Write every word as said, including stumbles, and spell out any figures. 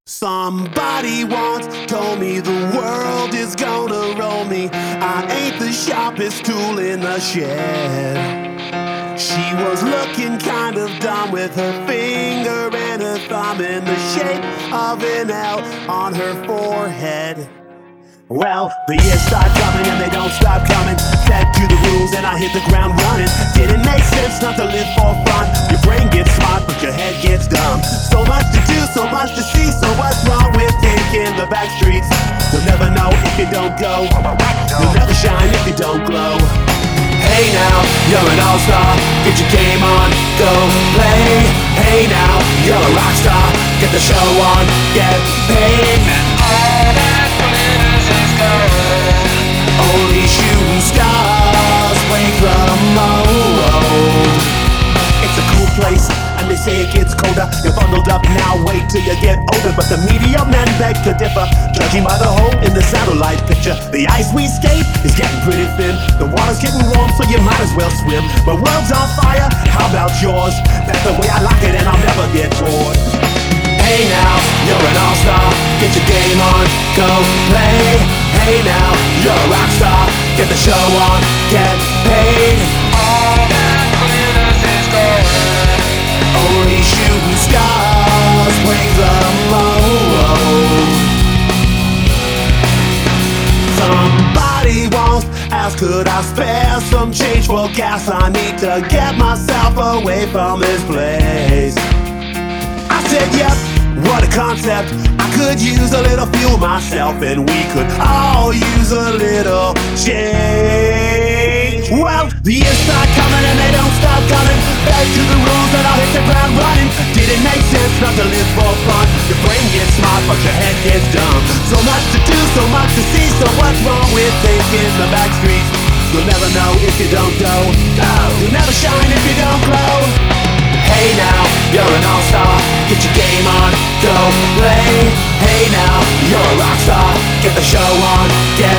Somebody once told me the world is gonna roll me. I ain't the sharpest tool in the shed. She was looking kind of dumb with her finger and her thumb in the shape of an L on her forehead. Well, the years start coming and they don't stop coming. Fed to the rules and I hit the ground running. Didn't make sense not to live for fun. Your brain gets smart but your head gets dumb. So much to do, so much to see. So what's wrong with taking the back streets? You'll never know if you don't go. You'll never shine if you don't glow. Hey now, you're an all-star. Get your game on, go play. Hey now, you're a rock star. Get the show on, get paid. All that glitters is gold. Only shooting stars break the mold. It's a cool place, and they say it gets colder. You're bundled up now, wait till you get older. But the media men beg to differ, judging by the hole in the satellite picture. The ice we skate is getting pretty thin. The water's getting warm, so you might as well swim. My world's on fire, how about yours? That's the way I like it, and I'll never get bored. Hey now, you're an all-star. Get your game on, go play. Hey now, you're a rock star. Get the show on, get paid. All that glitters is gold. Only shooting stars break the mold. Somebody once asked, could I spare some change for gas? I need to get myself away from this place. I said, yep, what a concept. I could use a little fuel myself, and we could all use a little change. Well, the years start coming and they don't stop coming. Back to the rules and I'll hit the ground running. Didn't make sense not to live for fun. Your brain gets smart but your head gets dumb. So much to do, so much to see. So what's wrong with taking the back streets? You'll never know if you don't go. You'll never shine if you don't glow. Hey now, you're an all-star. Get your game on, go play. Hey now, you're a rock star. Get the show on, get